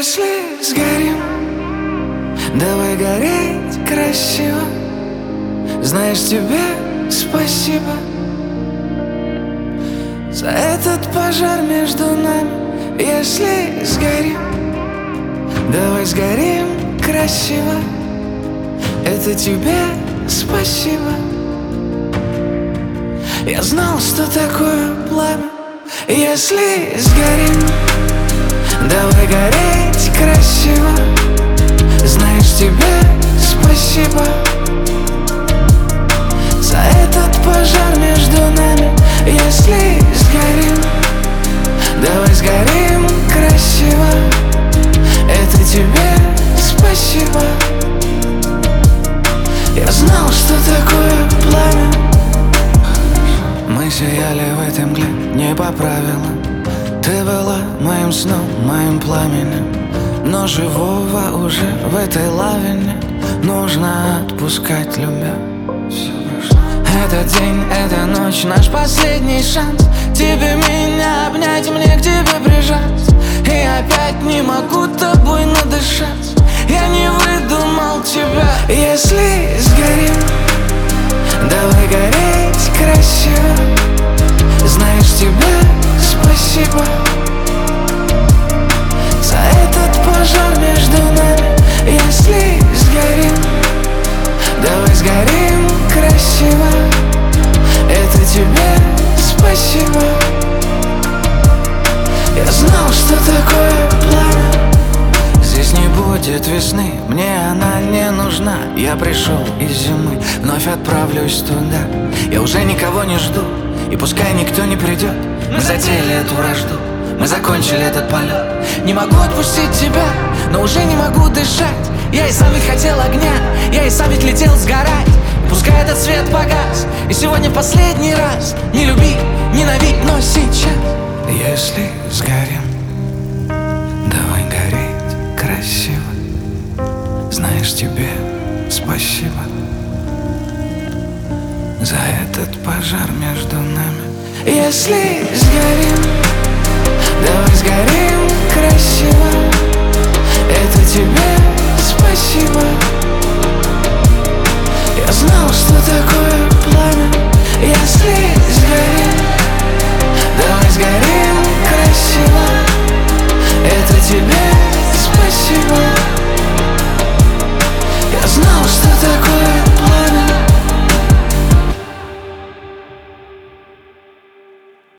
Если сгорим, давай гореть красиво. Знаешь, тебе спасибо за этот пожар между нами. Если сгорим, давай сгорим красиво. Это тебе спасибо. Я знал, что такое пламя. Если сгорим, давай гореть красиво. Знаешь, тебе спасибо за этот пожар между нами. Если сгорим, давай сгорим красиво. Это тебе спасибо. Я знал, что такое пламя. Мы сияли в этой мгле не по правилам. Ты была моим сном, моим пламенем. Но живого уже в этой лаве нет. Нужно отпускать, любя. Все прошло. Этот день, эта ночь, наш последний шанс. Тебе меня обнять, мне к тебе прижаться. И опять не могу тобой надышаться. Я не выдумал тебя. Если сгорим, давай гореть красиво. Знаешь, тебе спасибо за этот пожар между нами. Если сгорим, давай сгорим красиво. Это тебе спасибо. Я знал, что такое пламя. Здесь не будет весны, мне она не нужна. Я пришел из зимы, вновь отправлюсь туда. Я уже никого не жду, и пускай никто не придет. Мы затеяли эту вражду, мы закончили этот полет. Не могу отпустить тебя, но уже не могу дышать. Я и сам ведь хотел огня, я и сам ведь летел сгорать. Пускай этот свет погас, и сегодня в последний раз. Не люби, ненавидь, но сейчас. Если сгорим, давай гореть красиво. Знаешь, тебе спасибо за этот пожар между нами. Если сгорим,